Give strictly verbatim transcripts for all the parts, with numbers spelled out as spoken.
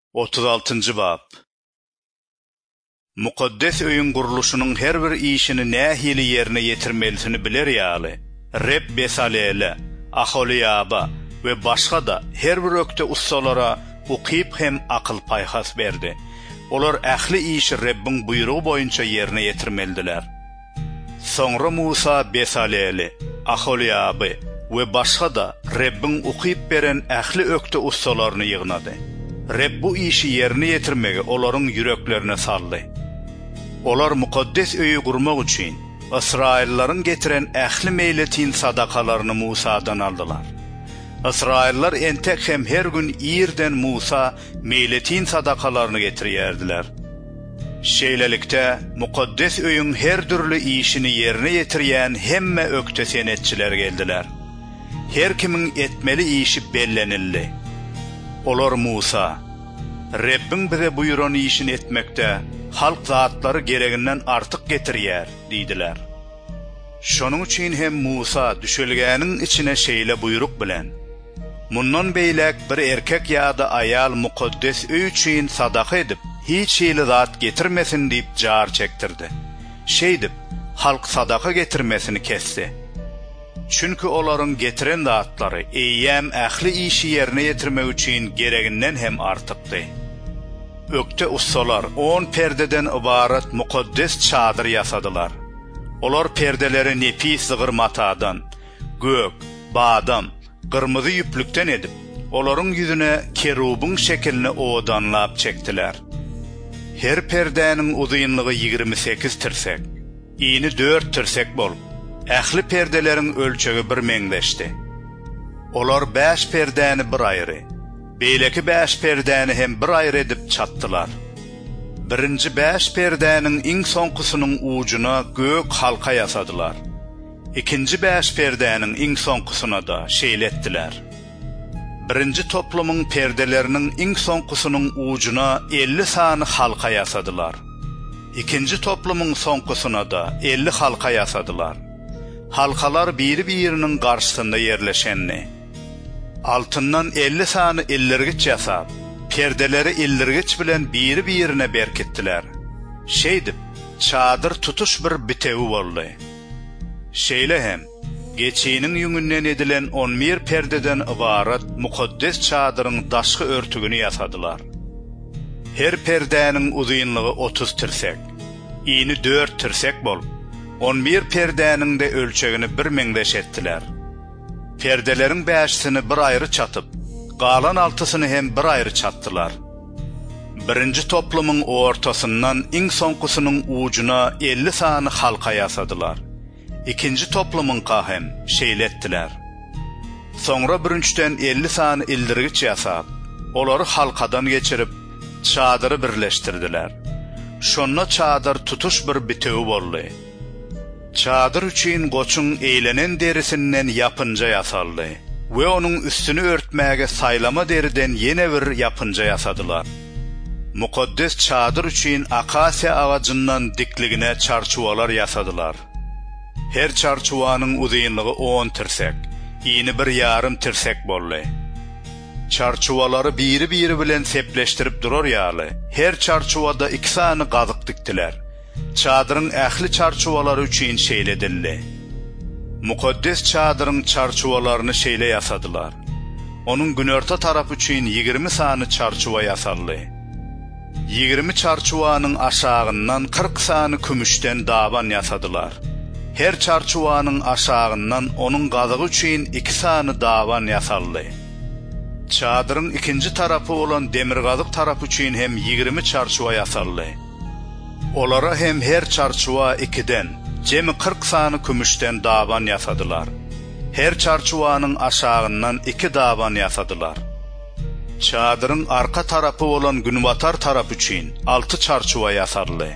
otuz altıncı bab. Mukaddes öýün guruluşynyň her bir işini nähili ýerine ýetirmelisini biler ýaly. Reb Besalele, Aholiyaba we başga da her bir ökde ustalara ukyp hem akyl paýhas berdi. Olar ähli işi Rebbiň buýrugy boýunça ýerine ýetirmelidiler. Soňra Musa Besalele, Aholiyaba we başga da Rebbiň ukyp beren ähli ökde ustalaryny ýygnady. Reb bu işi ýerine ýetirmege olaryň yüreklerine saldy. Olar mukaddes öýü gurmak üçin Israillaryň getiren ähli meýletin sadakalaryny Musa'dan aldylar. Israillar entek hem her gün ýerden Musa meýletin sadakalaryny getirýärdiler. Şeýlelikde mukaddes öýüň her türlü işini ýerine ýetirýän hemme ökte senetçiler geldiler. Her kimin etmeli işi bellenildi. Olar Musa, Rebbiň bize buýuran işini etmekde halk zatları gereginden artık getirýär, diýdiler. Şonuň üçin hem Musa düşelgäniň içine şeýle buýruk bilen: mundan beýlek bir erkek ýa-da aýal mukaddes öý üçin sadaka edip hiç şeýle zat getirmesin diýip jar çektirdi. Şeýdip halk sadaka getirmesini kesdi. Çünkü olaryň getiren zatlary eýýäm ähli işi ýerine ýetirmek üçin gereginden hem artykdy. Ökte ustalar on perdeden ibaret mukaddes çadyr yasadılar. Olar perdeleri nepis zıgır matadan, gök, badam, kırmızı yüplükten edip, olaryň yüzüne kerubun şekilini odanlap çektiler. Her perdenin uzunluğu ýigirmi sekiz tirsek, iğni dört tirsek bolup, ähli perdelerin ölçegi bir meňdeşdi. Olar beş perdeni bir ayrı, beýleki beş perdeni hem bir ayrı edip çattılar. Birinci beş perdenin iň soňkusynyň ucuna gök halka yasadılar. İkinci beş perdenin iň soňkusyna da şeýletdiler. Birinci toplumyň perdeleriniň iň soňkusynyň ucuna elli sany halka yasadılar. İkinci toplumyň soňkusyna da elli halka yasadılar. Halkalar biri-biriniň garşysynda ýerleşenni. Altından elli sany illergiç ýasap, perdeleri illergiç bilen biri-birine berkitdiler. Şeýdip, çadyr tutuş bir bitewi boldy. Şeýle hem, geçiýiniň ýüngünden edilen on bir perdeden ibaret mukaddes çadyryň daşky örtügini ýasadylar. Her perdeniň uzunlugy otuz tirsek, iğni dört tirsek bolup, on bir perdeniň de ölçegini bir meňdeş etdiler. Perdelerin beşisini bir ayrı çatıp, galan altısyny hem bir ayrı çattılar. Birinci toplumyň ortasyndan iň soňkusynyň ucuna elli sany halka yasadylar. İkinci toplumyň hem şeýletdiler. Soňra birinçden elli sany ildirgiç ýasap, olary halkadan geçirip çadyry birleşdirdiler. Şonda çadyr tutuş bir bitewi boldy. Çadyr üçin goçuň eýlenen derisinden yapınca yasaldy we onuň üstüni örtmäge saylama deriden ýene bir yapınca yasadylar. Mukaddes çadyr üçin akasiya agacyndan dikligine çarçuwalar yasadylar. Her çarçuwanyň uzunlugy on tirsek, iğni bir yarım tirsek boldy. Çarçuwalary biri-biri bilen sepleşdirip durar ýaly. Her çarçuwada iki sany gazyk dikdiler. Çadyryň ähli çarçuwalary üçin şeýledildi. Mukaddes çadyryň çarçuwalaryny şeýle yasadylar. Onuň günorta tarapy üçin ýigirmi sany çarçuwa yasaldy. ýigirmi çarçuwanyň aşagyndan kırk sany kümüşden daban yasadylar. Her çarçuwanyň aşagyndan onuň gazygy üçin iki sany daban yasaldy. Çadyryň ikinji tarapy bolan demir gazyk tarapy üçin hem ýigirmi çarçuwa yasaldy. Olara hem her çarçuwa ikiden, jemi kırk sany kümüşden daban yasadylar. Her çarçuwanyň aşagyndan iki daban yasadylar. Çadyryň arka tarapy bolan günbatar tarapy üçin altı çarçuwa yasaldy.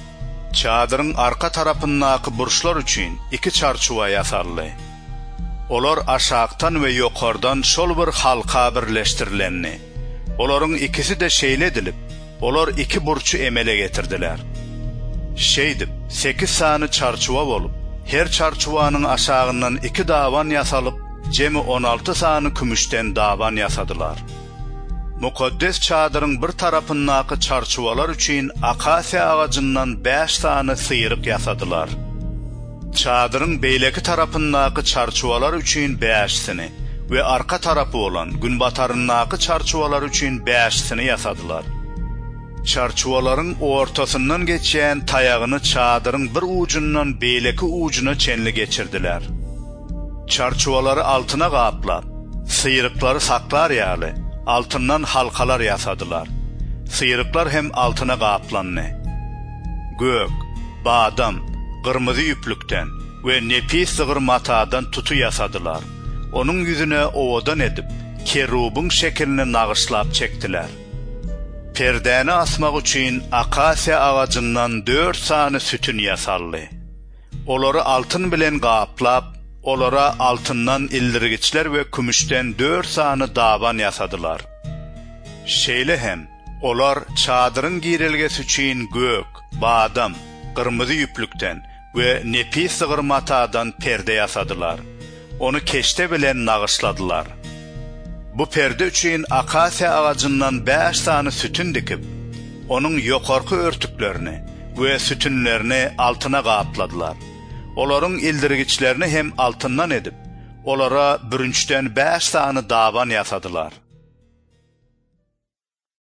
Çadyryň arka tarapyndaky burçlar üçin iki çarçuwa yasaldy. Olar aşagtan we ýokardan şol bir halka birleşdirilenni. Olaryň ikisi de şeýledilip, olar iki burçu emele getirdiler. Şeýdip, sekiz sany çarçuwa bolup, her çarçuwanyň aşagyndan iki daban yasalyp, jemi on alty sany kümüşden daban yasadylar. Mukaddes çadırın bir tarapındaki çarçuvalar üçün akasiya ağacından beş tane sıyırık yasadılar. Çadırın beyleki tarapındaki çarçuvalar üçün beşsini ve arka tarafı olan günbatarındaki çarçuvalar üçün beşsini yasadılar. Çarçuvaların ortasından geçen tayağını çadırın bir ucundan beyleki ucuna çenli geçirdiler. Çarçuvaları altına qaplap, sıyırıkları saklar yali, altından halkalar yasadılar. Sıyırıklar hem altına qaplanne. Gök, badam, qırmızı yüplükten ve nepis sığır matadan tutu yasadılar. Onun yüzüne ovadan edip, kerubun şeklini nağışlap çektiler. Perdeni asmak için akasiya ağacından dört tane sütün yasallı. Oları altın bilen qaplap, olara altından ildirgiçler ve kümüşten dört tane davan yasadılar. Şeyle hem, olar çadırın girilgesi için gök, badam, qırmızı yüplükten ve nepis sığır matadan perde yasadılar. Onu keşte bilen nağışladılar. Bu perde üçün akasiya ağacından beş tane sütün dikip, onun yokarkı örtüklerini ve sütünlerini altına qapladılar. Oların ildirgiçlerini hem altından edip, olara bürünçten beş tane davan yasadılar.